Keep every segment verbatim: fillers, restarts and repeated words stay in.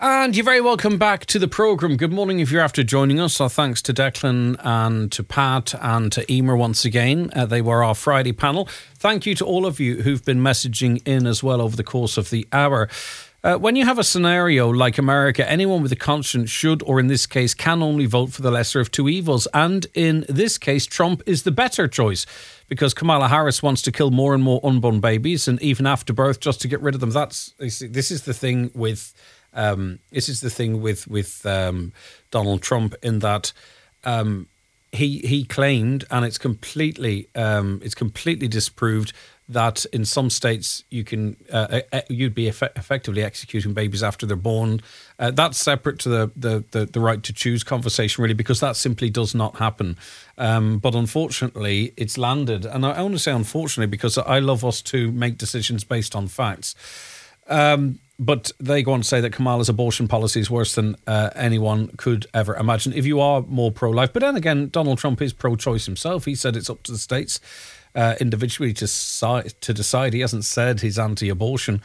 And you're very welcome back to the programme. Good morning if you're after joining us. Our thanks to Declan and to Pat and to Emer once again. Uh, they were our Friday panel. Thank you to all of you who've been messaging in as well over the course of the hour. Uh, when you have a scenario like America, anyone with a conscience should, or in this case, can only vote for the lesser of two evils. And in this case, Trump is the better choice because Kamala Harris wants to kill more and more unborn babies and even after birth just to get rid of them. That's this is the thing with um, this is the thing with with um, Donald Trump in that um, he he claimed, and it's completely um, it's completely disproved, that in some states you can uh, you'd be eff- effectively executing babies after they're born. Uh, that's separate to the, the, the, the right to choose conversation, really, because that simply does not happen. Um, but unfortunately, it's landed. And I only say unfortunately because I love us to make decisions based on facts. Um, but they go on to say that Kamala's abortion policy is worse than uh, anyone could ever imagine. If you are more pro-life. But then again, Donald Trump is pro-choice himself. He said it's up to the states Uh, individually to, si- to decide. He hasn't said he's anti-abortion,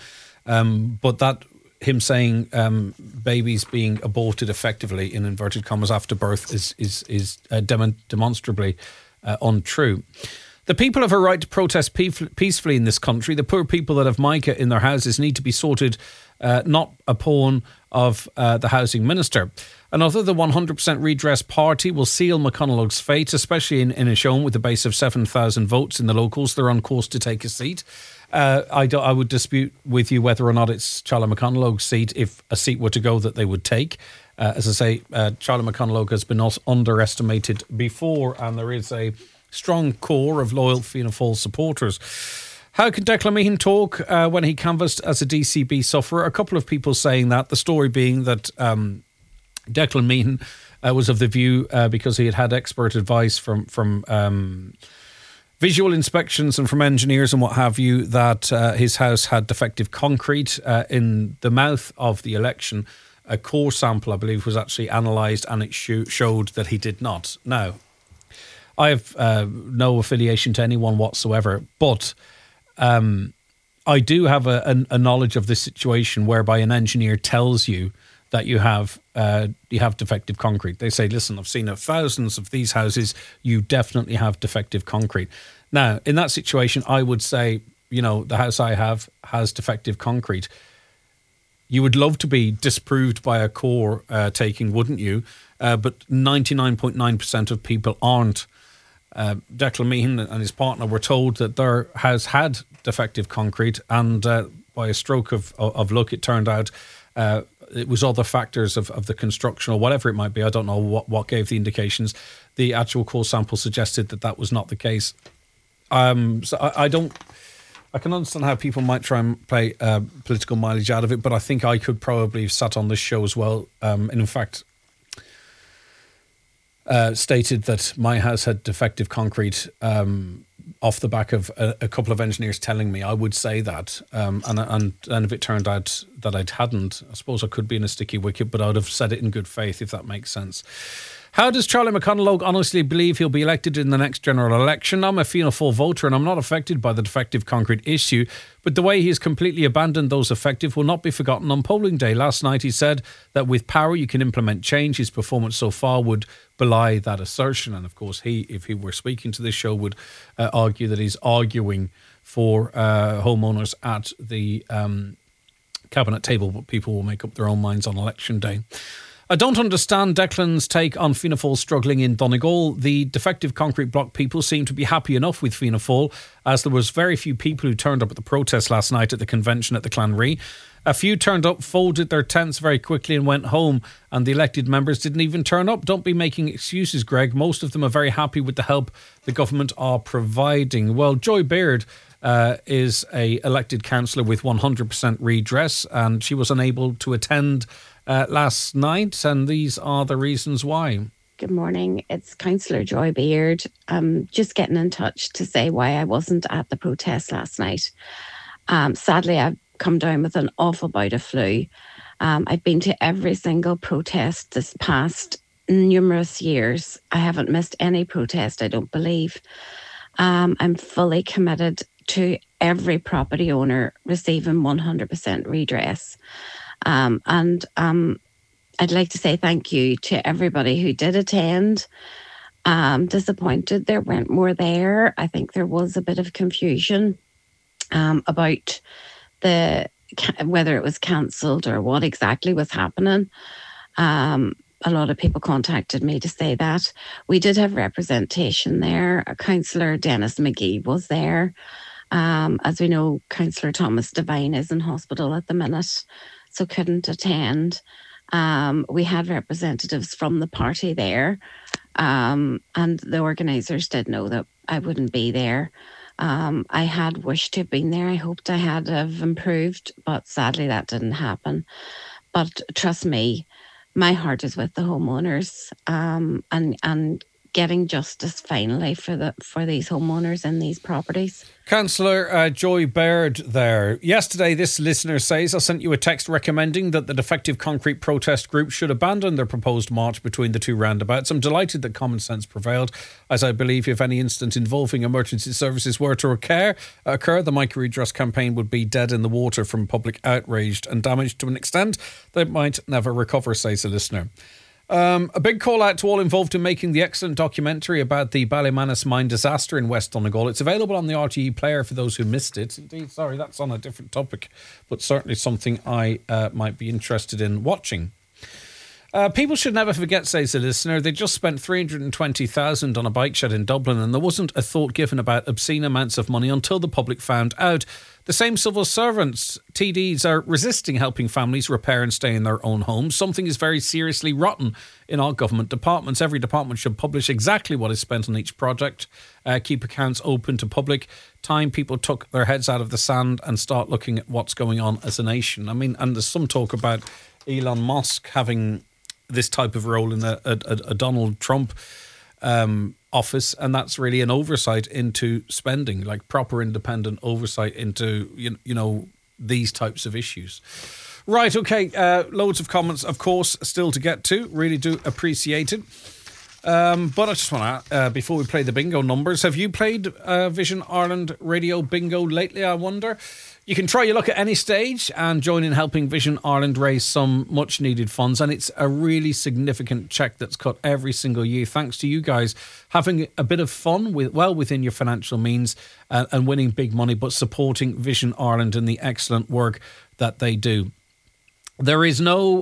um, but that him saying um, babies being aborted effectively in inverted commas after birth is is is uh, dem- demonstrably uh, untrue. The people have a right to protest pe- peacefully in this country. The poor people that have mica in their houses need to be sorted, uh, not a pawn of uh, the housing minister. And although the one hundred percent redress party will seal McConaughey's fate, especially in, in a show with a base of seven thousand votes in the locals, they're on course to take a seat. Uh, I, do, I would dispute with you whether or not it's Charlie McConaughey's seat, if a seat were to go, that they would take. Uh, as I say, uh, Charlie McConaughey has been underestimated before, and there is a strong core of loyal Fianna Fáil supporters. How can Declan Meehan talk uh, when he canvassed as a D C B sufferer? A couple of people saying that, the story being that Um, Declan Meehan uh, was of the view, uh, because he had had expert advice from from um, visual inspections and from engineers and what have you, that uh, his house had defective concrete. Uh, in the mouth of the election, a core sample, I believe, was actually analysed, and it sh- showed that he did not. Now, I have uh, no affiliation to anyone whatsoever, but um, I do have a, a, a knowledge of this situation whereby an engineer tells you that you have uh, you have defective concrete. They say, listen, I've seen thousands of these houses. You definitely have defective concrete. Now, in that situation, I would say, you know, the house I have has defective concrete. You would love to be disproved by a core uh, taking, wouldn't you? Uh, but ninety-nine point nine percent of people aren't. Uh, Declan Meehan and his partner were told that their house had defective concrete, and uh, by a stroke of, of luck, it turned out uh, it was other factors of, of the construction or whatever it might be. I don't know what, what gave the indications. The actual core sample suggested that that was not the case. Um, so I, I don't... I can understand how people might try and play uh, political mileage out of it, but I think I could probably have sat on this show as well. Um, and in fact, uh, stated that my house had defective concrete um, off the back of a, a couple of engineers telling me I would say that. Um, and, and, and if it turned out that I hadn't, I suppose I could be in a sticky wicket, but I would have said it in good faith, if that makes sense. How does Charlie McConaughey honestly believe he'll be elected in the next general election? I'm a Fianna Fáil voter and I'm not affected by the defective concrete issue, but the way he has completely abandoned those affected will not be forgotten on polling day. Last night he said that with power you can implement change. His performance so far would belie that assertion. And of course he, if he were speaking to this show, would uh, argue that he's arguing for uh, homeowners at the um, cabinet table, but people will make up their own minds on election day. I don't understand Declan's take on Fianna Fáil struggling in Donegal. The defective concrete block people seem to be happy enough with Fianna Fáil, as there was very few people who turned up at the protest last night at the convention at the Clanree. A few turned up, folded their tents very quickly and went home, and the elected members didn't even turn up. Don't be making excuses, Greg. Most of them are very happy with the help the government are providing. Well, Joy Baird uh, is a elected councillor with one hundred percent redress, and she was unable to attend Uh, last night, and these are the reasons why. Good morning, it's Councillor Joy Beard. I'm just getting in touch to say why I wasn't at the protest last night. Um, sadly, I've come down with an awful bout of flu. Um, I've been to every single protest this past numerous years. I haven't missed any protest, I don't believe. Um, I'm fully committed to every property owner receiving one hundred percent redress. Um, and um, I'd like to say thank you to everybody who did attend. Um, disappointed there weren't more there. I think there was a bit of confusion um, about the whether it was cancelled or what exactly was happening. Um, a lot of people contacted me to say that. We did have representation there. Councillor Dennis McGee was there. Um, as we know, Councillor Thomas Devine is in hospital at the minute, so couldn't attend. Um, we had representatives from the party there, um, and the organisers did know that I wouldn't be there. Um, I had wished to have been there. I hoped I had have improved, but sadly that didn't happen. But trust me, my heart is with the homeowners, um, and and getting justice finally for the for these homeowners in these properties. Councillor uh, Joy Baird there. Yesterday, this listener says, I sent you a text recommending that the Defective Concrete protest group should abandon their proposed march between the two roundabouts. I'm delighted that common sense prevailed, as I believe if any incident involving emergency services were to occur, occur the Micah Redress campaign would be dead in the water from public outrage and damaged to an extent that might never recover, says the listener. Um, a big call out to all involved in making the excellent documentary about the Ballymanus mine disaster in West Donegal. It's available on the R T E player for those who missed it. Indeed, sorry, that's on a different topic, but certainly something I uh, might be interested in watching. Uh, people should never forget, says the listener, they just spent three hundred twenty thousand dollars on a bike shed in Dublin and there wasn't a thought given about obscene amounts of money until the public found out. The same civil servants, T Ds, are resisting helping families repair and stay in their own homes. Something is very seriously rotten in our government departments. Every department should publish exactly what is spent on each project, uh, keep accounts open to public. Time people took their heads out of the sand and start looking at what's going on as a nation. I mean, and there's some talk about Elon Musk having this type of role in a, a, a Donald Trump um, office, and that's really an oversight into spending, like proper independent oversight into, you, you know, these types of issues. Right, okay, uh, loads of comments, of course, still to get to. Really do appreciate it. Um, but I just want to, uh, before we play the bingo numbers, have you played uh, Vision Ireland Radio Bingo lately, I wonder? You can try your luck at any stage and join in helping Vision Ireland raise some much needed funds. And it's a really significant cheque that's cut every single year, thanks to you guys having a bit of fun with well within your financial means uh, and winning big money, but supporting Vision Ireland and the excellent work that they do. There is no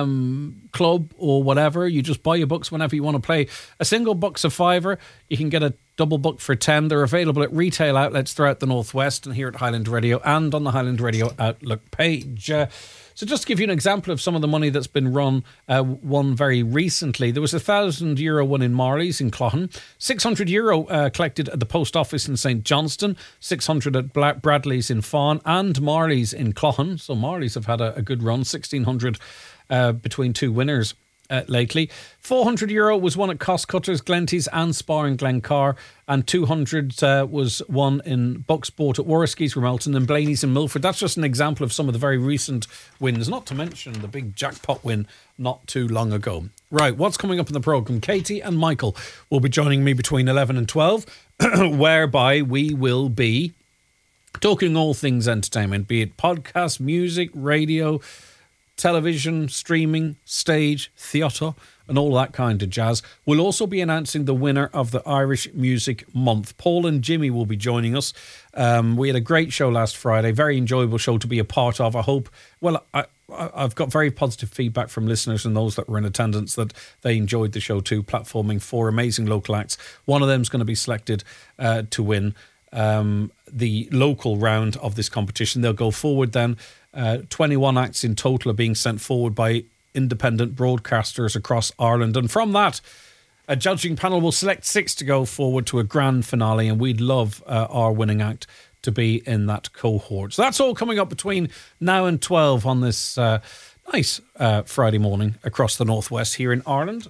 um, club or whatever. You just buy your books whenever you want to play. A single book's a fiver. You can get a double book for ten. They're available at retail outlets throughout the Northwest and here at Highland Radio and on the Highland Radio Outlook page. Uh, so just to give you an example of some of the money that's been run, uh, won very recently, there was a thousand euro one in Marley's in Cloughan, six hundred euro uh, collected at the post office in Saint Johnston, six hundred at Bla- Bradley's in Fawn and Marley's in Cloughan. So Marley's have had a, a good run, sixteen hundred uh, between two winners. Uh, lately. four hundred euro was won at Cost Cutters, Glenties and Spar in Glencar, and two hundred uh, was won in Bucksport at Warriskys, Ramelton and Blaney's in Milford. That's just an example of some of the very recent wins, not to mention the big jackpot win not too long ago. Right, what's coming up in the programme? Katie and Michael will be joining me between eleven and twelve, whereby we will be talking all things entertainment, be it podcast, music, radio, television, streaming, stage, theatre, and all that kind of jazz. We'll also be announcing the winner of the Irish Music Month. Paul and Jimmy will be joining us. Um, we had a great show last Friday, very enjoyable show to be a part of. I hope, well, I, I, I've got very positive feedback from listeners and those that were in attendance that they enjoyed the show too, platforming four amazing local acts. One of them is going to be selected uh, to win um, the local round of this competition. They'll go forward then. Uh, twenty-one acts in total are being sent forward by independent broadcasters across Ireland. And from that, a judging panel will select six to go forward to a grand finale. And we'd love uh, our winning act to be in that cohort. So that's all coming up between now and twelve on this uh, nice uh, Friday morning across the Northwest here in Ireland.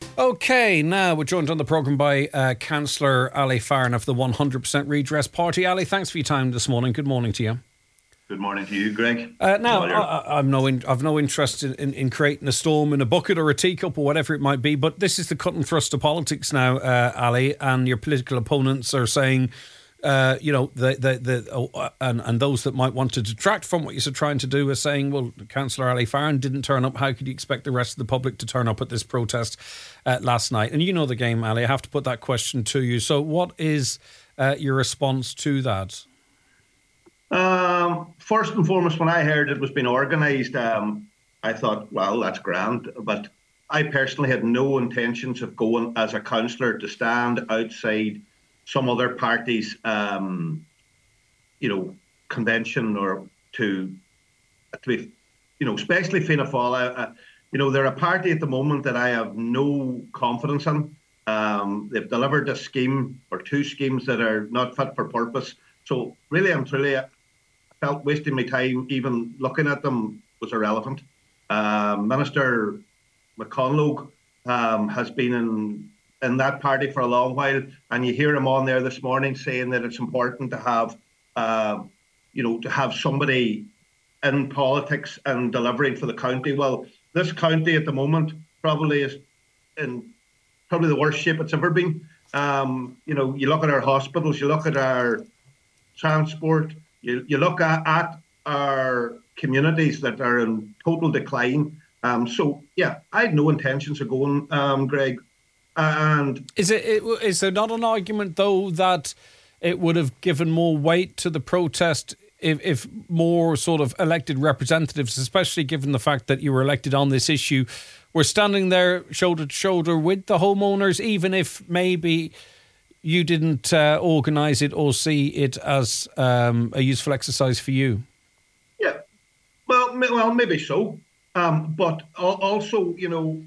OK, now we're joined on the programme by uh, Councillor Ali Farron of the one hundred percent Redress Party. Ali, thanks for your time this morning. Good morning to you. Good morning to you, Greg. Uh, now, I, I'm no in, I've no interest in, in, in creating a storm in a bucket or a teacup or whatever it might be, but this is the cut and thrust of politics now, uh, Ali, and your political opponents are saying uh, you know, the the, the oh, and and those that might want to detract from what you're trying to do are saying, well, Councillor Ali Farron didn't turn up. How could you expect the rest of the public to turn up at this protest uh, last night? And you know the game, Ali. I have to put that question to you. So, what is uh, your response to that? Um, first and foremost, when I heard it was being organised, um, I thought, well, that's grand. But I personally had no intentions of going as a councillor to stand outside some other party's, um, you know, convention, or to, to be, you know, especially Fianna Fáil. Uh, you know, they're a party at the moment that I have no confidence in. Um, they've delivered a scheme or two schemes that are not fit for purpose. So really and truly, I felt wasting my time even looking at them was irrelevant. Um, Minister McConlogue um, has been in in that party for a long while, and you hear him on there this morning saying that it's important to have, uh, you know, to have somebody in politics and delivering for the county. Well, this county at the moment probably is in probably the worst shape it's ever been. Um, you know, you look at our hospitals, you look at our transport, you, you look at, at our communities that are in total decline. Um, so, yeah, I had no intentions of going, um, Greg. And is it, it is there not an argument, though, that it would have given more weight to the protest if, if more sort of elected representatives, especially given the fact that you were elected on this issue, were standing there shoulder to shoulder with the homeowners, even if maybe you didn't uh, organise it or see it as um, a useful exercise for you? Yeah, well, well, maybe so. Um, but also, you know,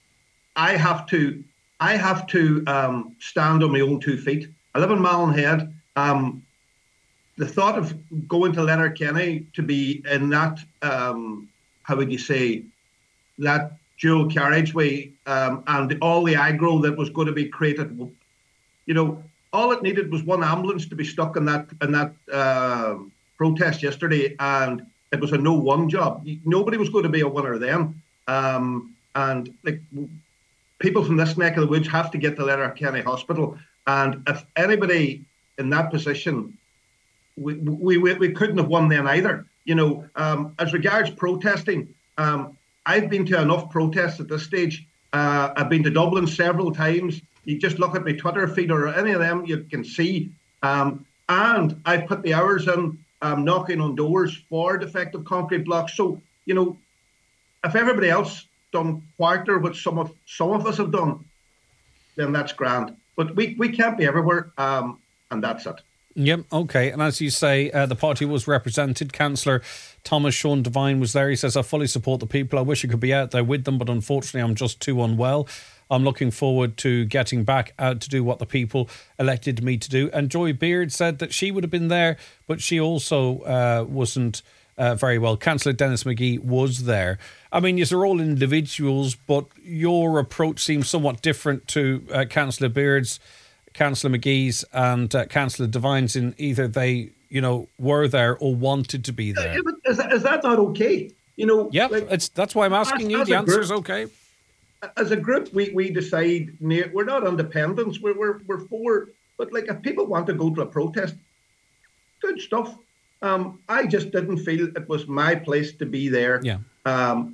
I have to, I have to um, stand on my own two feet. I live in Mallinhead. Um, the thought of going to Letterkenny to be in that, um, how would you say, that dual carriageway um, and all the aggro that was going to be created, you know, all it needed was one ambulance to be stuck in that in that uh, protest yesterday, and it was a no-one job. Nobody was going to be a winner then. Um, and like people from this neck of the woods have to get to Letterkenny Hospital. And if anybody in that position, we we, we, we couldn't have won then either. You know, um, as regards protesting, um, I've been to enough protests at this stage. Uh, I've been to Dublin several times. You just look at my Twitter feed or any of them, you can see. Um, and I've put the hours in um, knocking on doors for defective concrete blocks. So, you know, if everybody else done quarter what some of some of us have done, then that's grand. But we, we can't be everywhere, um, and that's it. Yep, okay. And as you say, uh, the party was represented. Councillor Thomas Sean Devine was there. He says, I fully support the people. I wish I could be out there with them, but unfortunately I'm just too unwell. I'm looking forward to getting back out to do what the people elected me to do. And Joy Beard said that she would have been there, but she also uh, wasn't uh, very well. Councillor Dennis McGee was there. I mean, yes, they're all individuals, but your approach seems somewhat different to uh, Councillor Beard's, Councillor McGee's and uh, Councillor Devine's, in either they, you know, were there or wanted to be there. Is that, is that not okay? You know, yeah, like, it's that's why I'm asking as, you. As the answer is group, okay. As a group, we, we decide we're not independents. We're we're we're for. But like, if people want to go to a protest, good stuff. Um, I just didn't feel it was my place to be there. Yeah. Um,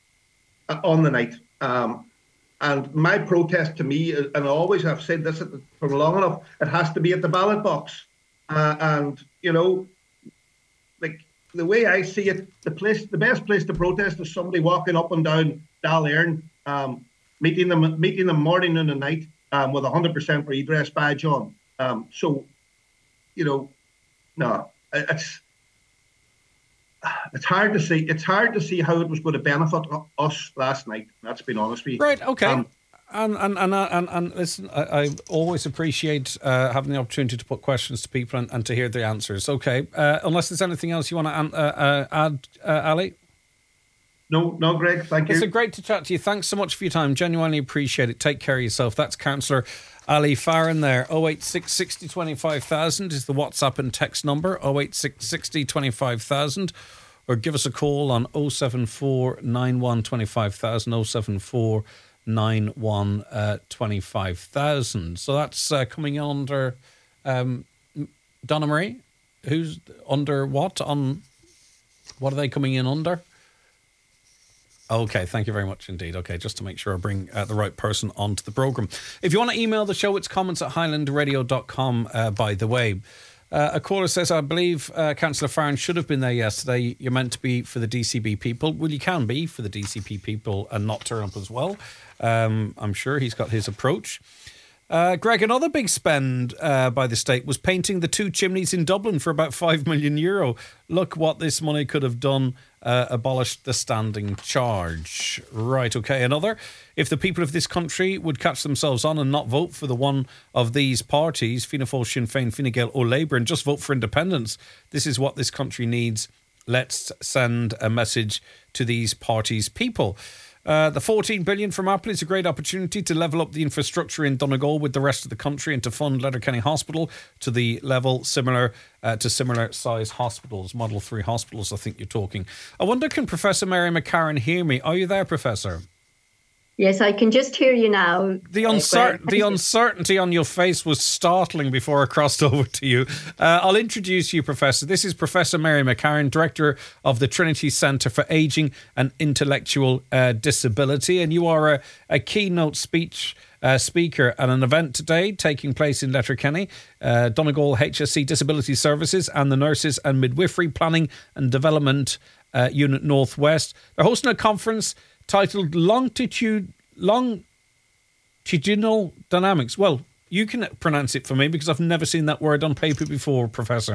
on the night. Um, and my protest to me, and I always have said this for long enough, it has to be at the ballot box. Uh, and you know, like the way I see it, the place, the best place to protest is somebody walking up and down Dal Éireann, um, meeting them, meeting them morning and night, um, with a hundred percent redress badge on. Um, so, you know, no, it's it's hard to see. It's hard to see how it was going to benefit us last night. That's been honest with you. Right. Okay. Um, And and and and, and listen, I, I always appreciate uh, having the opportunity to put questions to people and, and to hear the answers. Okay, uh, unless there's anything else you want to uh, uh, add, uh, Ali? No, no, Greg, thank you. It's great to chat to you. Thanks so much for your time. Genuinely appreciate it. Take care of yourself. That's Councillor Ali Farron there. oh eight six, sixty, twenty-five thousand is the WhatsApp and text number, oh eight six, sixty, twenty-five thousand. Or give us a call on oh seven four, nine one, twenty-five thousand, oh seven four, nine one, uh, twenty-five thousand. So that's uh, coming under um, Donna Marie? Who's under what? On what are they coming in under? Okay, thank you very much indeed. Okay, just to make sure I bring uh, the right person onto the programme. If you want to email the show, it's comments at highland radio dot com, uh, by the way. Uh, a caller says, I believe uh, Councillor Farron should have been there yesterday. You're meant to be for the D C B people. Well, you can be for the D C P people and not turn up as well. Um, I'm sure he's got his approach. Uh, Greg, another big spend uh, by the state was painting the two chimneys in Dublin for about five million euro. Look what this money could have done. Uh, abolished the standing charge. Right, okay, another. If the people of this country would catch themselves on and not vote for the one of these parties, Fianna Fáil, Sinn Féin, Fine Gael or Labour, and just vote for independence, this is what this country needs. Let's send a message to these parties' people. Uh, the fourteen billion from Apple is a great opportunity to level up the infrastructure in Donegal with the rest of the country and to fund Letterkenny Hospital to the level similar uh, to similar size hospitals, Model three hospitals, I think you're talking. I wonder, can Professor Mary McCarran hear me? Are you there, Professor? Yes, I can just hear you now. The, uncer- the uncertainty on your face was startling before I crossed over to you. Uh, I'll introduce you, Professor. This is Professor Mary McCarran, Director of the Trinity Centre for Ageing and Intellectual uh, Disability. And you are a, a keynote speech uh, speaker at an event today taking place in Letterkenny, uh, Donegal H S C Disability Services and the Nurses and Midwifery Planning and Development uh, Unit Northwest. They're hosting a conference titled Longitude, Longitudinal Dynamics. Well, you can pronounce it for me because I've never seen that word on paper before, Professor.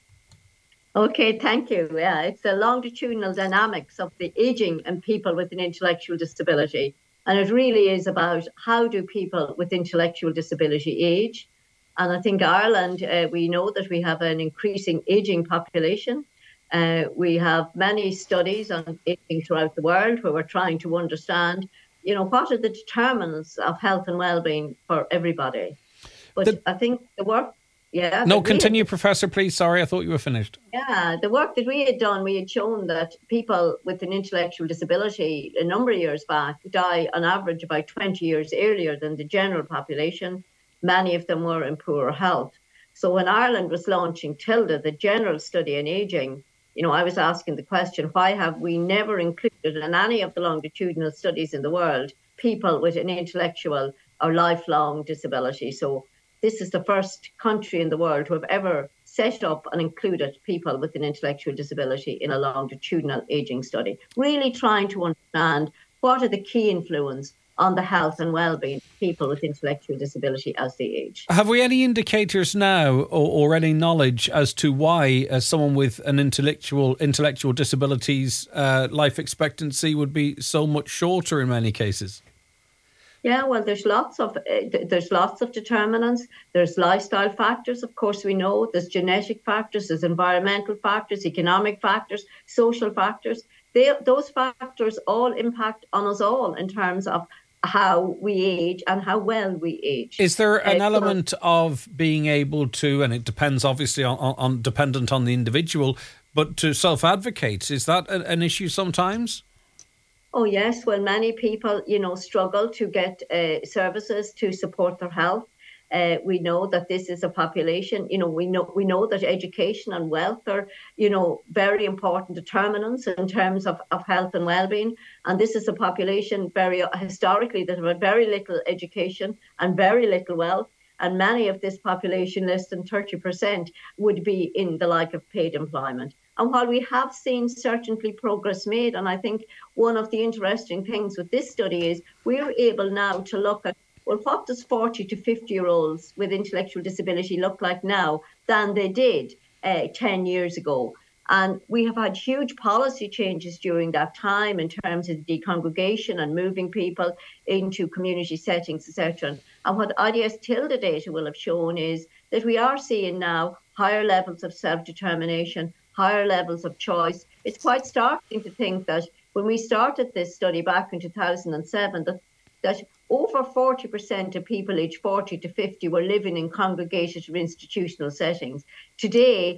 Okay, thank you. Yeah, it's the longitudinal dynamics of the aging and people with an intellectual disability. And it really is about how do people with intellectual disability age. And I think Ireland, uh, we know that we have an increasing aging population. Uh, we have many studies on aging throughout the world where we're trying to understand, you know, what are the determinants of health and well-being for everybody. But the, I think the work, yeah. No, continue, had, Professor, please. Sorry, I thought you were finished. Yeah, the work that we had done, we had shown that people with an intellectual disability a number of years back die on average about twenty years earlier than the general population. Many of them were in poor health. So when Ireland was launching TILDA, the general study in aging, you know, I was asking the question, why have we never included in any of the longitudinal studies in the world people with an intellectual or lifelong disability? So this is the first country in the world who have ever set up and included people with an intellectual disability in a longitudinal aging study, really trying to understand what are the key influence on the health and well-being of people with intellectual disability as they age. Have we any indicators now or, or any knowledge as to why uh, someone with an intellectual intellectual disability's uh, life expectancy would be so much shorter in many cases? Yeah, well, there's lots of uh, there's lots of determinants. There's lifestyle factors, of course, we know. There's genetic factors, there's environmental factors, economic factors, social factors. They, those factors all impact on us all in terms of how we age and how well we age. Is there an uh, element so, of being able to, and it depends obviously on, on dependent on the individual, but to self-advocate, is that a, an issue sometimes? Oh, yes. Well, many people, you know, struggle to get uh, services to support their health. Uh, we know that this is a population, you know, we know we know that education and wealth are, you know, very important determinants in terms of, of health and well-being. And this is a population very historically that have had very little education and very little wealth. And many of this population, less than thirty percent, would be in the like of paid employment. And while we have seen certainly progress made, and I think one of the interesting things with this study is we're able now to look at, well, what does forty to fifty year olds with intellectual disability look like now than they did uh, ten years ago? And we have had huge policy changes during that time in terms of decongregation and moving people into community settings, et cetera. And what I D S TILDA data will have shown is that we are seeing now higher levels of self-determination, higher levels of choice. It's quite startling to think that when we started this study back in two thousand seven, that, that over forty percent of people aged forty to fifty were living in congregated or institutional settings. Today,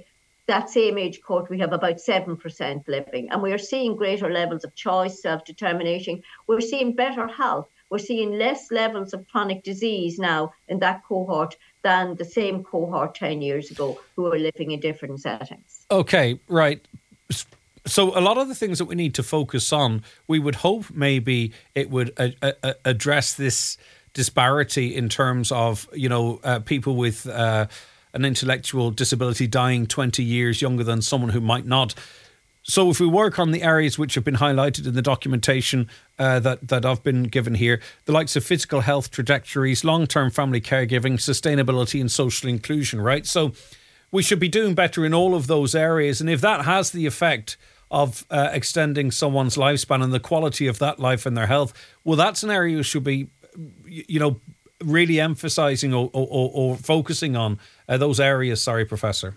that same age cohort, we have about seven percent living. And we are seeing greater levels of choice, self-determination. We're seeing better health. We're seeing less levels of chronic disease now in that cohort than the same cohort ten years ago who are living in different settings. Okay, right. So a lot of the things that we need to focus on, we would hope maybe it would uh, uh, address this disparity in terms of, you know, uh, people with uh, an intellectual disability dying twenty years younger than someone who might not. So if we work on the areas which have been highlighted in the documentation uh, that, that I've been given here, the likes of physical health trajectories, long-term family caregiving, sustainability and social inclusion, right? So we should be doing better in all of those areas. And if that has the effect of uh, extending someone's lifespan and the quality of that life and their health, well, that's an area we should be, you know, really emphasising or, or, or focusing on uh, those areas. Sorry, Professor.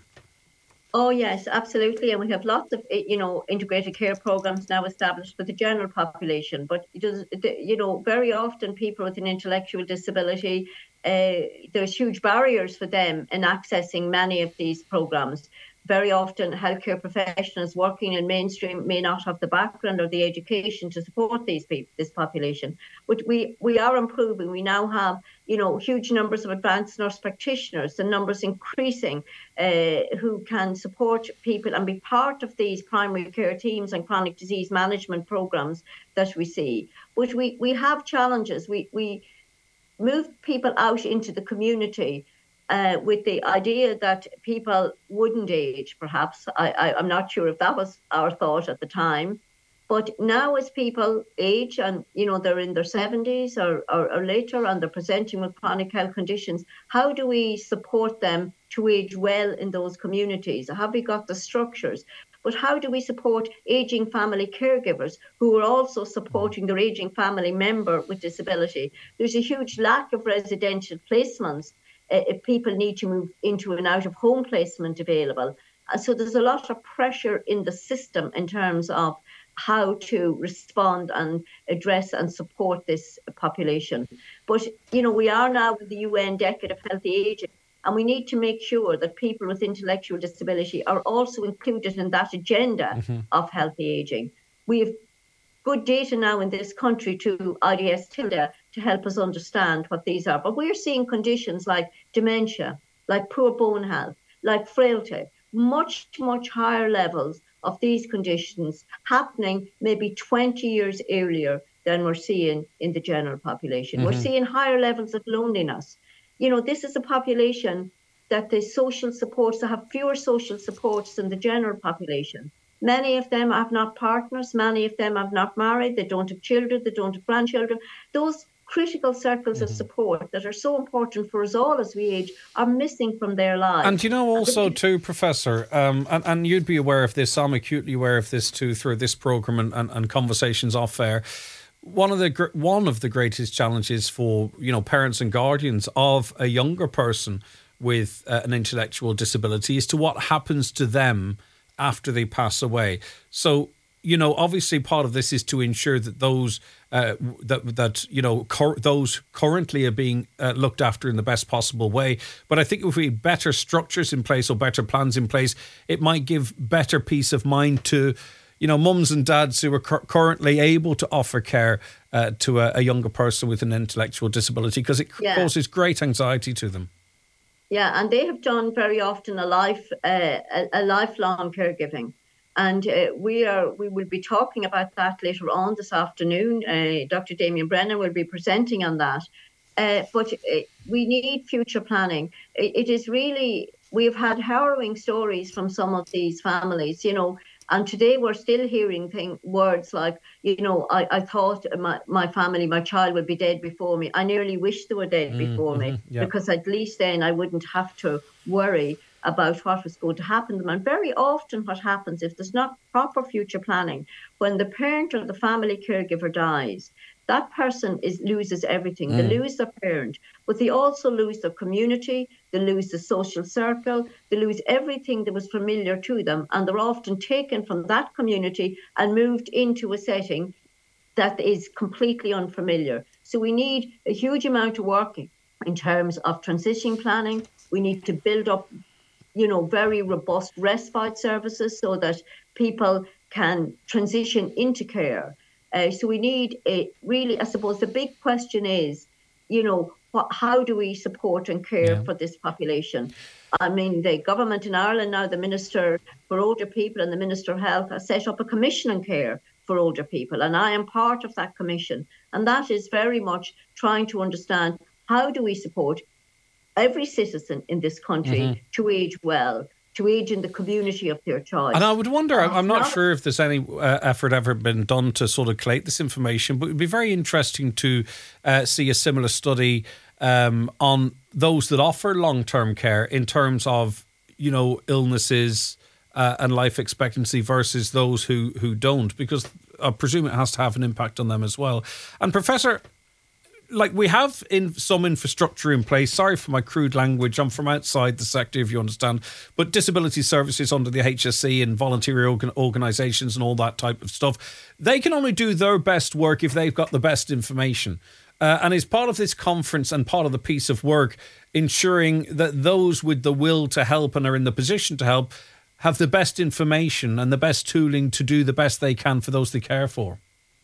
Oh, yes, absolutely. And we have lots of, you know, integrated care programs now established for the general population. But, it does, you know, very often people with an intellectual disability, uh, there's huge barriers for them in accessing many of these programs. Very often healthcare professionals working in mainstream may not have the background or the education to support these people, this population. But we, we are improving. We now have, you know, huge numbers of advanced nurse practitioners, the numbers increasing, uh, who can support people and be part of these primary care teams and chronic disease management programs that we see. But we, we have challenges. We, we move people out into the community Uh, with the idea that people wouldn't age, perhaps. I, I, I'm not sure if that was our thought at the time. But now as people age and, you know, they're in their seventies or, or, or later and they're presenting with chronic health conditions, how do we support them to age well in those communities? Have we got the structures? But how do we support aging family caregivers who are also supporting their aging family member with disability? There's a huge lack of residential placements if people need to move into an out-of-home placement available. So there's a lot of pressure in the system in terms of how to respond and address and support this population. But, you know, we are now with the U N Decade of Healthy Aging, and we need to make sure that people with intellectual disability are also included in that agenda mm-hmm. of healthy aging. We have good data now in this country to I D S Tilda to help us understand what these are. But we're seeing conditions like dementia, like poor bone health, like frailty, much, much higher levels of these conditions happening maybe twenty years earlier than we're seeing in the general population. Mm-hmm. We're seeing higher levels of loneliness. You know, this is a population that the social supports, that have fewer social supports than the general population. Many of them have not partners. Many of them have not married. They don't have children. They don't have grandchildren. Those critical circles mm-hmm. of support that are so important for us all as we age are missing from their lives. And you know also too, Professor, um, and, and you'd be aware of this, I'm acutely aware of this too through this programme and, and, and conversations off air. One of the one of the greatest challenges for, you know, parents and guardians of a younger person with uh, an intellectual disability is to what happens to them after they pass away. So, you know, obviously part of this is to ensure that those uh, that that you know cor- those currently are being uh, looked after in the best possible way. But I think if we had better structures in place or better plans in place, it might give better peace of mind to, you know, mums and dads who are cu- currently able to offer care uh, to a, a younger person with an intellectual disability, because it yeah. causes great anxiety to them. Yeah, and they have done very often a life, uh, a, a lifelong caregiving, and uh, we are we will be talking about that later on this afternoon. Uh, Doctor Damien Brennan will be presenting on that. Uh, but uh, we need future planning. It, it is really, we've had harrowing stories from some of these families, you know. And today we're still hearing thing, words like, you know, I, I thought my, my family, my child would be dead before me. I nearly wish they were dead mm, before mm-hmm, me yeah. because at least then I wouldn't have to worry about what was going to happen to them. And very often what happens if there's not proper future planning, when the parent or the family caregiver dies, that person is loses everything. Mm. They lose their parent, but they also lose their community, they lose the social circle, they lose everything that was familiar to them, and they're often taken from that community and moved into a setting that is completely unfamiliar. So we need a huge amount of work in terms of transition planning. We need to build up you know, very robust respite services so that people can transition into care. Uh, so we need a really, I suppose the big question is, you know, what, how do we support and care yeah. for this population? I mean, the government in Ireland now, the Minister for Older People and the Minister of Health has set up a commission on care for older people. And I am part of that commission. And that is very much trying to understand how do we support every citizen in this country mm-hmm. to age well, to age in the community of their choice. And I would wonder, uh, I'm not, not sure if there's any uh, effort ever been done to sort of collate this information, but it would be very interesting to uh, see a similar study um, on those that offer long-term care in terms of, you know, illnesses uh, and life expectancy versus those who, who don't, because I presume it has to have an impact on them as well. And Professor, like we have in some infrastructure in place, sorry for my crude language, I'm from outside the sector if you understand, but disability services under the H S E and voluntary organ- organisations and all that type of stuff, they can only do their best work if they've got the best information. Uh, and as part of this conference and part of the piece of work, ensuring that those with the will to help and are in the position to help have the best information and the best tooling to do the best they can for those they care for.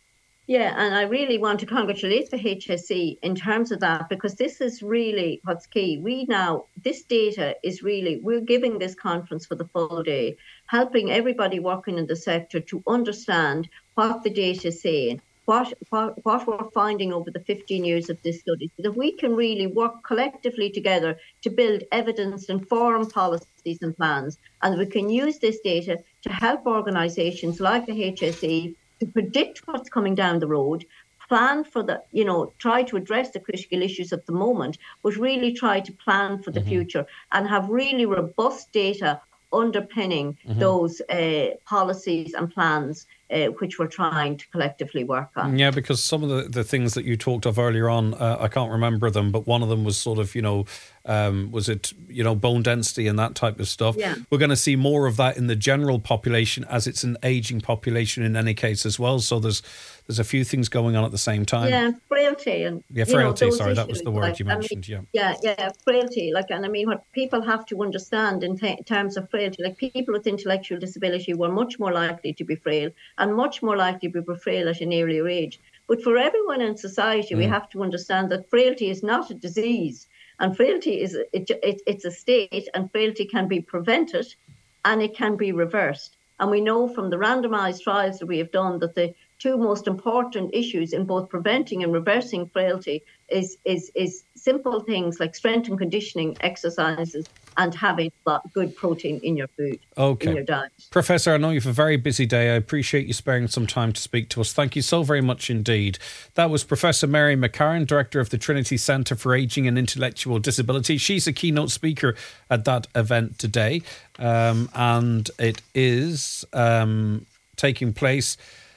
Yeah, and I really want to congratulate the H S E in terms of that, because this is really what's key. We now, this data is really, we're giving this conference for the full day, helping everybody working in the sector to understand what the data is saying, what, what, what we're finding over the fifteen years of this study, so that we can really work collectively together to build evidence-informed policies and plans. And we can use this data to help organisations like the H S E to predict what's coming down the road, plan for the, you know, try to address the critical issues of the moment, but really try to plan for the mm-hmm. future and have really robust data underpinning mm-hmm. those uh, policies and plans uh, which we're trying to collectively work on. Yeah, because some of the, the things that you talked of earlier on, uh, I can't remember them, but one of them was sort of, you know, um, was it, you know, bone density and that type of stuff. Yeah. We're going to see more of that in the general population as it's an aging population in any case as well. So there's there's a few things going on at the same time. Yeah, frailty. and Yeah, frailty, you know, sorry, issues, that was the word like, you mentioned, I mean, yeah. Yeah, yeah, frailty. Like, and I mean, what people have to understand in th- terms of frailty, like people with intellectual disability were much more likely to be frail and much more likely to be frail at an earlier age. But for everyone in society, mm. we have to understand that frailty is not a disease. And frailty is it, it, it's a state, and frailty can be prevented and it can be reversed. And we know from the randomized trials that we have done that the two most important issues in both preventing and reversing frailty is is is simple things like strength and conditioning exercises and having good protein in your food, okay. in your diet. Professor, I know you have a very busy day. I appreciate you sparing some time to speak to us. Thank you so very much indeed. That was Professor Mary McCarran, Director of the Trinity Centre for Ageing and Intellectual Disability. She's a keynote speaker at that event today, um, and it is um, taking place...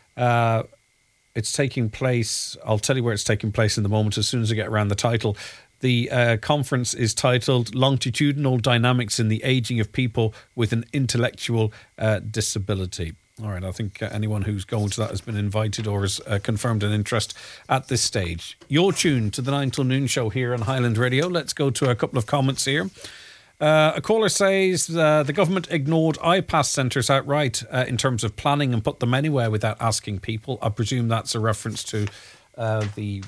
Uh, it's taking place, I'll tell you where it's taking place in the moment as soon as I get around the title. The uh, conference is titled Longitudinal Dynamics in the Aging of People with an Intellectual uh, Disability. All right, I think uh, anyone who's going to that has been invited or has uh, confirmed an interest at this stage. You're tuned to the nine till noon show here on Highland Radio. Let's go to a couple of comments here. Uh, a caller says uh, the government ignored I PASS centres outright uh, in terms of planning and put them anywhere without asking people. I presume that's a reference to uh, the,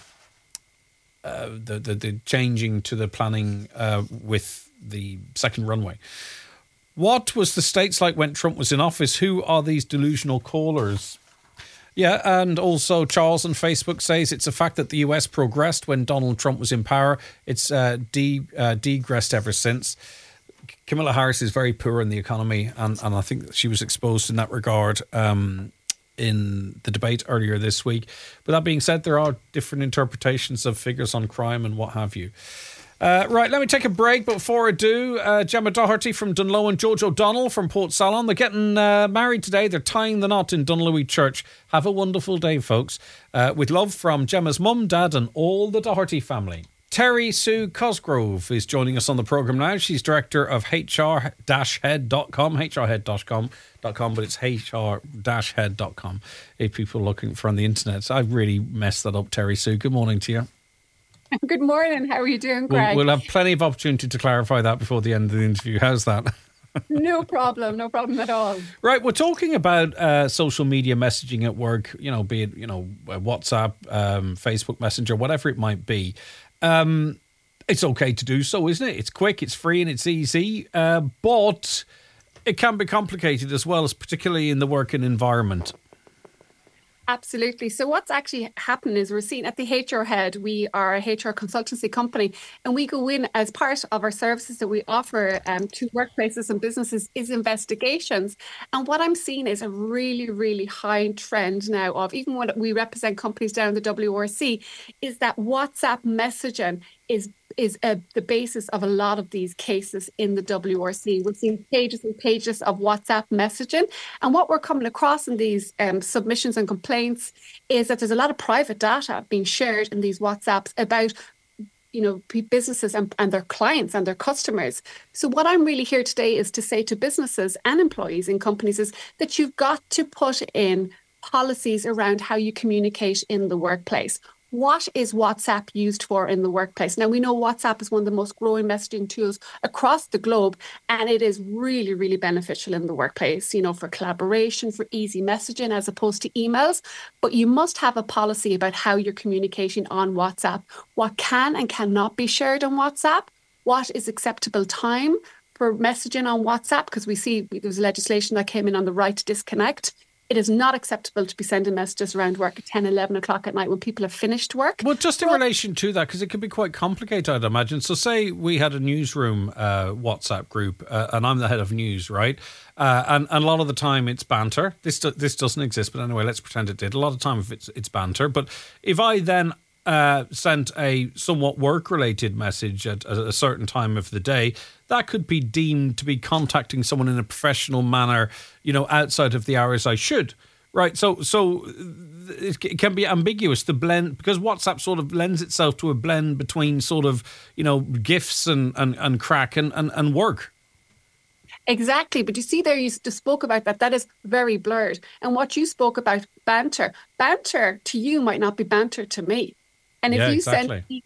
uh, the, the the changing to the planning uh, with the second runway. What was the States like when Trump was in office? Who are these delusional callers? Yeah, and also Charles on Facebook says it's a fact that the U S progressed when Donald Trump was in power. It's uh, de uh, degressed ever since. Kamala Harris is very poor in the economy, and, and I think she was exposed in that regard um, in the debate earlier this week. But that being said, there are different interpretations of figures on crime and what have you. Uh, right, let me take a break. But before I do, uh, Gemma Doherty from Dunlow and George O'Donnell from Port Salon. They're getting uh, married today. They're tying the knot in Dunlowy Church. Have a wonderful day, folks. Uh, with love from Gemma's mum, dad and all the Doherty family. Terry Sue Cosgrove is joining us on the programme now. She's director of H R head dot com, H R head dot com, but it's H R head dot com if people are looking for on the internet. So I've really messed that up, Terry Sue. Good morning to you. Good morning. How are you doing, Greg? We'll, we'll have plenty of opportunity to clarify that before the end of the interview. How's that? No problem, no problem at all. Right, we're talking about uh, social media messaging at work, you know, be it, you know, WhatsApp, um, Facebook Messenger, whatever it might be. Um, it's okay to do so, isn't it? It's quick, it's free, and it's easy, uh, but it can be complicated as well, as particularly in the working environment. Absolutely. So what's actually happened is we're seeing at the H R Head, we are a H R consultancy company, and we go in as part of our services that we offer um, to workplaces and businesses is investigations. And what I'm seeing is a really, really high trend now of, even when we represent companies down in the W R C, is that WhatsApp messaging is is uh, the basis of a lot of these cases in the W R C. We're seeing pages and pages of WhatsApp messaging. And what we're coming across in these um, submissions and complaints is that there's a lot of private data being shared in these WhatsApps about, you know, businesses and, and their clients and their customers. So what I'm really here today is to say to businesses and employees in companies is that you've got to put in policies around how you communicate in the workplace. What is WhatsApp used for in the workplace? Now, we know WhatsApp is one of the most growing messaging tools across the globe, and it is really, really beneficial in the workplace, you know, for collaboration, for easy messaging as opposed to emails. But you must have a policy about how you're communicating on WhatsApp, what can and cannot be shared on WhatsApp, what is acceptable time for messaging on WhatsApp, because we see there was legislation that came in on the right to disconnect. It is not acceptable to be sending messages around work at ten, eleven o'clock at night when people have finished work. Well, just in well, relation to that, because it can be quite complicated, I'd imagine. So say we had a newsroom uh, WhatsApp group, uh, and I'm the head of news, right? Uh, and, and a lot of the time it's banter. This do, this doesn't exist, but anyway, let's pretend it did. A lot of time if it's, it's banter. But if I then uh, sent a somewhat work-related message at a, a certain time of the day, that could be deemed to be contacting someone in a professional manner, you know, outside of the hours I should, right? So, so it can be ambiguous, the blend, because WhatsApp sort of lends itself to a blend between sort of, you know, gifts and and, and crack and, and, and work. Exactly. But you see there, you just spoke about that. That is very blurred. And what you spoke about, banter, banter to you might not be banter to me. And if yeah, you exactly. send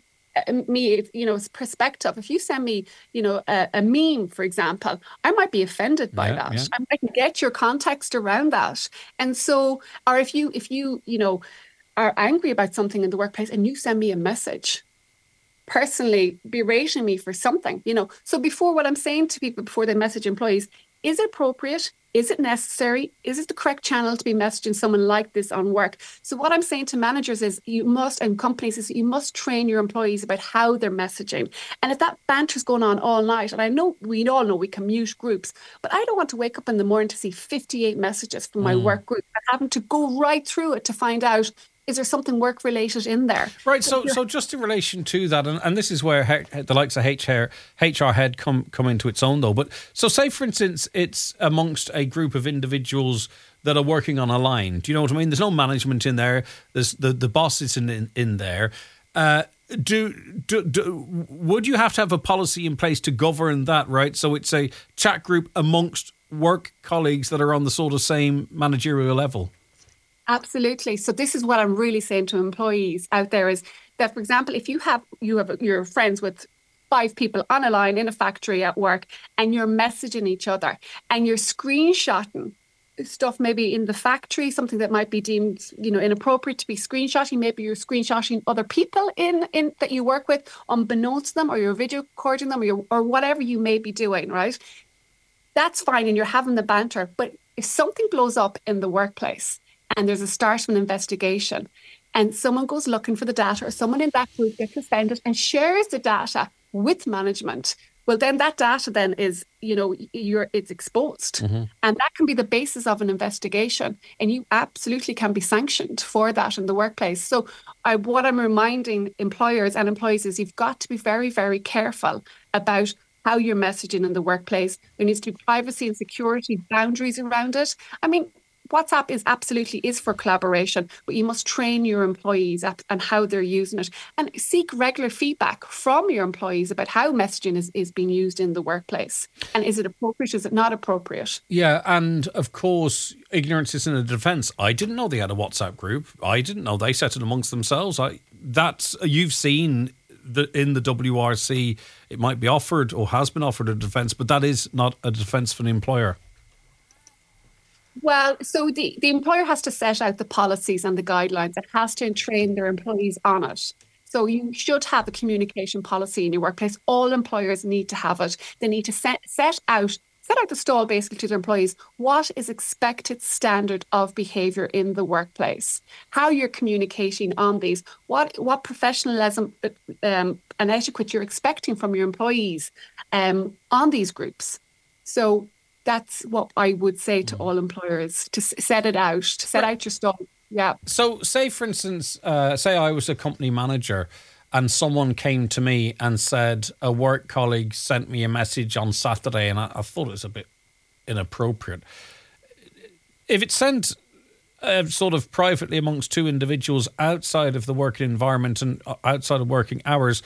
me, you know, perspective, if you send me, you know, a, a meme, for example, I might be offended by yeah, that. Yeah. I might get your context around that. And so, or if you, if you, you know, are angry about something in the workplace and you send me a message, personally berating me for something, you know. So before, what I'm saying to people before they message employees, is it appropriate? Is it necessary? Is it the correct channel to be messaging someone like this on work? So what I'm saying to managers is you must, and companies, is you must train your employees about how they're messaging. And if that banter's going on all night, and I know we all know we can mute groups, but I don't want to wake up in the morning to see fifty-eight messages from my mm. work group and having to go right through it to find out, is there something work-related in there? Right, so so just in relation to that, and, and this is where he, the likes of H R, H R Head come, come into its own, though. But so say, for instance, it's amongst a group of individuals that are working on a line. Do you know what I mean? There's no management in there. There's the, the boss isn't in, in there. Uh, do, do, do would you have to have a policy in place to govern that, right? So it's a chat group amongst work colleagues that are on the sort of same managerial level? Absolutely. So this is what I'm really saying to employees out there is that, for example, if you have you have you're friends with five people on a line in a factory at work and you're messaging each other and you're screenshotting stuff maybe in the factory, something that might be deemed, you know, inappropriate to be screenshotting. Maybe you're screenshotting other people in, in that you work with, unbeknownst to them, or you're video recording them, or, you're, or whatever you may be doing, right? That's fine, and you're having the banter. But if something blows up in the workplace, and there's a start of an investigation, and someone goes looking for the data, or someone in that group gets offended and shares the data with management, well, then that data then is, you know, you're it's exposed. Mm-hmm. And that can be the basis of an investigation. And you absolutely can be sanctioned for that in the workplace. So I, what I'm reminding employers and employees is you've got to be very, very careful about how you're messaging in the workplace. There needs to be privacy and security boundaries around it. I mean, WhatsApp is absolutely is for collaboration, but you must train your employees on how they're using it and seek regular feedback from your employees about how messaging is, is being used in the workplace. And is it appropriate? Is it not appropriate? Yeah. And of course, ignorance isn't a defense. I didn't know they had a WhatsApp group. I didn't know they set it amongst themselves. I that's you've seen the, in the W R C, it might be offered or has been offered a defence, but that is not a defence for the employer. Well, so the, the employer has to set out the policies and the guidelines. It has to train their employees on it. So you should have a communication policy in your workplace. All employers need to have it. They need to set, set out set out the stall basically to their employees. What is expected standard of behaviour in the workplace? How you're communicating on these? What what professionalism um, and etiquette you're expecting from your employees um, on these groups? So that's what I would say to all employers, to set it out, to set out your stall. Yeah. So say, for instance, uh, say I was a company manager and someone came to me and said a work colleague sent me a message on Saturday and I, I thought it was a bit inappropriate. If it's sent uh, sort of privately amongst two individuals outside of the working environment and outside of working hours,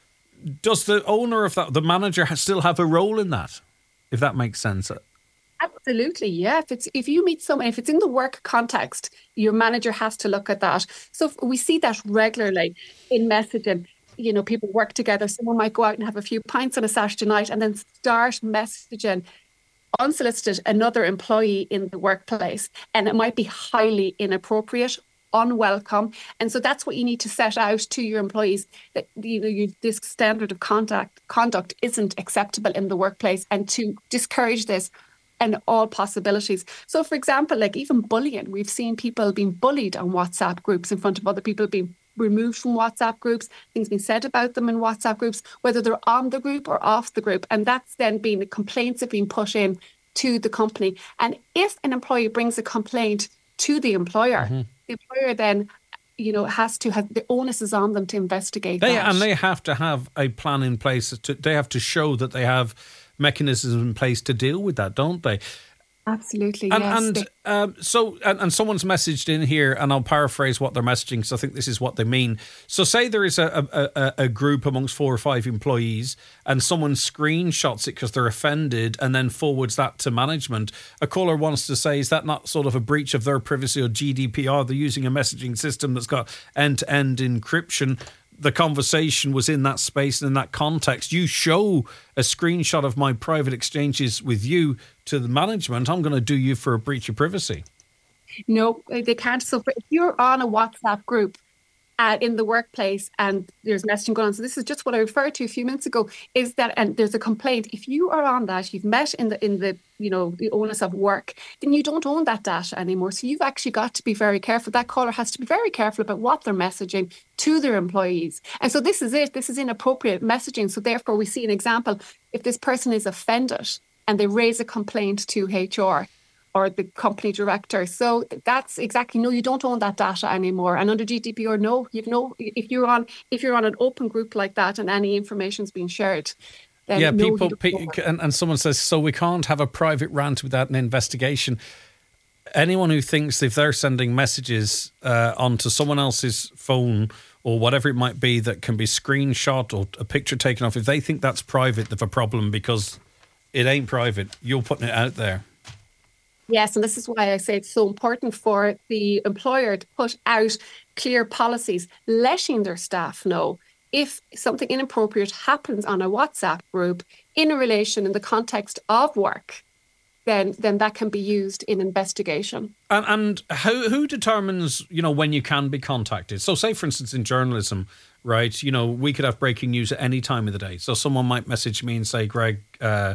does the owner of that, the manager, still have a role in that, if that makes sense? Absolutely, yeah. If it's if you meet someone, if it's in the work context, your manager has to look at that. So we see that regularly in messaging. You know, people work together. Someone might go out and have a few pints on a Saturday night and then start messaging unsolicited another employee in the workplace, and it might be highly inappropriate, unwelcome. And so that's what you need to set out to your employees, that you know you, this standard of contact conduct isn't acceptable in the workplace, and to discourage this and all possibilities. So, for example, like even bullying, we've seen people being bullied on WhatsApp groups in front of other people, being removed from WhatsApp groups, things being said about them in WhatsApp groups, whether they're on the group or off the group. And that's then being the complaints have been put in to the company. And if an employee brings a complaint to the employer, mm-hmm. the employer then, you know, has to have, the onus is on them to investigate they, that. And they have to have a plan in place. To, they have to show that they have mechanisms in place to deal with that, don't they? Absolutely, and, yes. And um, so, and, and someone's messaged in here, and I'll paraphrase what they're messaging because I think this is what they mean. So, say there is a, a, a group amongst four or five employees, and someone screenshots it because they're offended, and then forwards that to management. A caller wants to say, is that not sort of a breach of their privacy or G D P R? They're using a messaging system that's got end-to-end encryption. The conversation was in that space and in that context. You show a screenshot of my private exchanges with you to the management, I'm going to do you for a breach of privacy. No, they can't. So if you're on a WhatsApp group uh, in the workplace and there's messaging going on, so this is just what I referred to a few minutes ago, is that, and there's a complaint. If you are on that, you've met in the in the you know the onus of work, then you don't own that data anymore. So you've actually got to be very careful. That caller has to be very careful about what they're messaging to their employees. And so this is it. This is inappropriate messaging. So therefore, we see an example. If this person is offended and they raise a complaint to H R or the company director, so that's exactly, no, you don't own that data anymore. And under G D P R, no, you've no. If you're on if you're on an open group like that and any information's being shared. Then yeah, no, people, pe- and, and someone says, so we can't have a private rant without an investigation. Anyone who thinks if they're sending messages uh, onto someone else's phone or whatever it might be that can be screenshot or a picture taken off, if they think that's private, they've a problem because it ain't private. You're putting it out there. Yes, and this is why I say it's so important for the employer to put out clear policies, letting their staff know if something inappropriate happens on a WhatsApp group in a relation in the context of work, then then that can be used in investigation. And and how, who determines, you know, when you can be contacted? So say, for instance, in journalism, right, you know, we could have breaking news at any time of the day. So someone might message me and say, Greg, uh,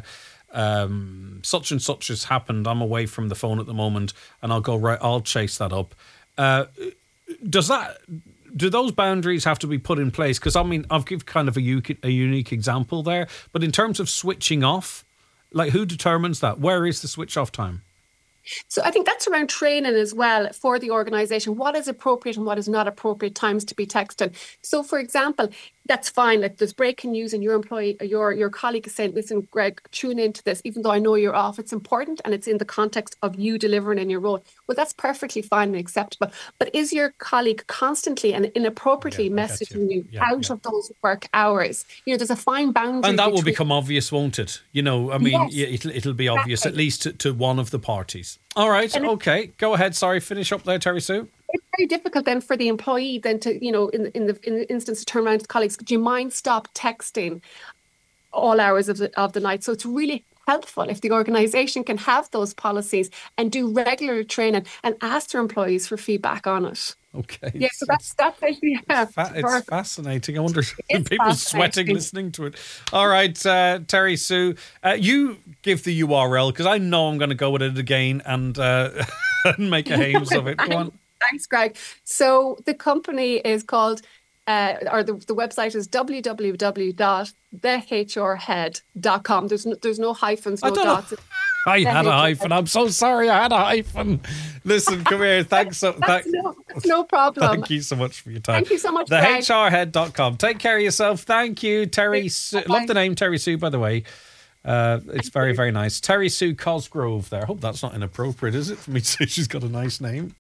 um, such and such has happened. I'm away from the phone at the moment. And I'll go, right, I'll chase that up. Uh, does that... Do those boundaries have to be put in place? Because, I mean, I've given kind of a, u- a unique example there. But in terms of switching off, like, who determines that? Where is the switch off time? So I think that's around training as well for the organisation. What is appropriate and what is not appropriate times to be texting? So, for example, that's fine. Like there's breaking news and your employee, your your colleague is saying, listen, Greg, tune into this, even though I know you're off. It's important and it's in the context of you delivering in your role. Well, that's perfectly fine and acceptable. But is your colleague constantly and inappropriately yeah, messaging you, you yeah, out yeah. of those work hours? You know, there's a fine boundary. And that between... will become obvious, won't it? You know, I mean, yes, it'll, it'll be obvious, exactly. At least to, to one of the parties. All right. And okay. Go ahead. Sorry. Finish up there, Terry Sue. it's very difficult then for the employee then to, you know, in, in the in the instance to turn around to colleagues, do you mind stop texting all hours of the of the night? So it's really helpful if the organization can have those policies and do regular training and ask their employees for feedback on it. Okay. Yeah, so that's that's actually yeah, It's, fa- it's fascinating. I wonder if people sweating listening to it. All right, uh, Terry Sue, uh, you give the U R L because I know I'm going to go with it again and, uh, and make a hames of it. Go on. Thanks, Greg. So the company is called, uh, or the, the website is w w w dot the h r head dot com. There's no, there's no hyphens, no dots. Know. I had a hyphen. I'm so sorry. I had a hyphen. Listen, come here. Thanks. So, that's, th- no, that's no problem. Thank you so much for your time. Thank you so much. the h r head dot com. Take care of yourself. Thank you, Terry Sue. Love the name Terry Sue, by the way. Uh, it's very, very nice. Terry Sue Cosgrove there. I hope that's not inappropriate, is it, for me to say she's got a nice name?